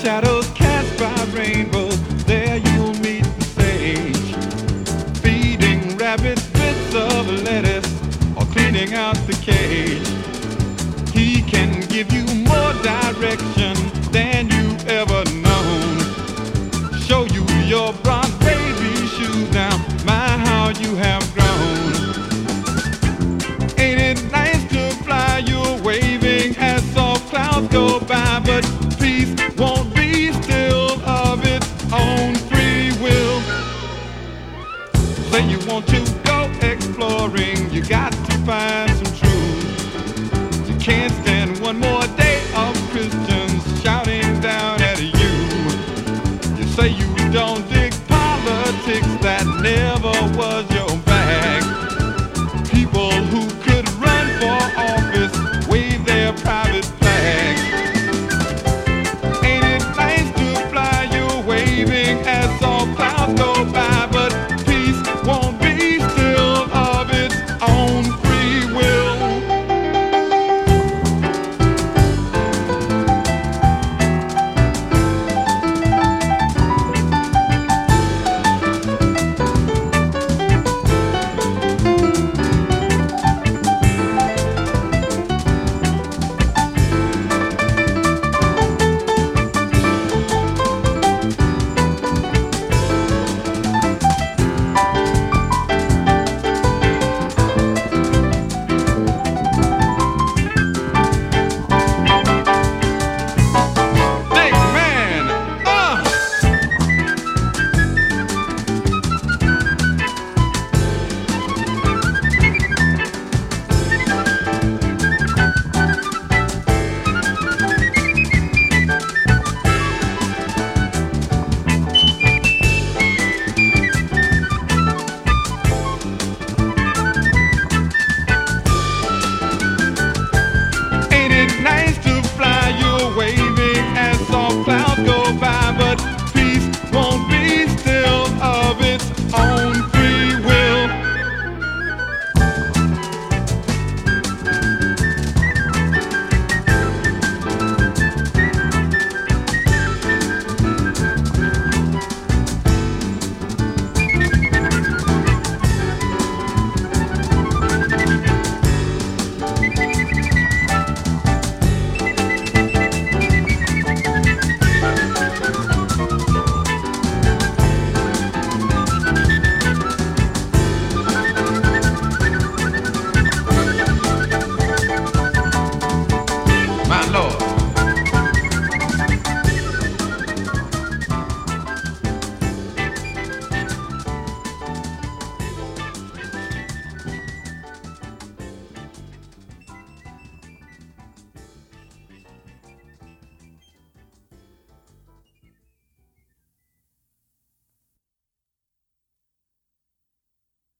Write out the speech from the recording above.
shadows cast by rainbows, there you'll meet the sage, feeding rabbits bits of lettuce or cleaning out the cage. He can give you more direction than you've ever known, show you your bronze baby shoes. Now my, how you have grown. Ain't it nice to fly? You're waving as soft clouds go by, but peace won't be still of its own free will. Say you want to go exploring, you got to find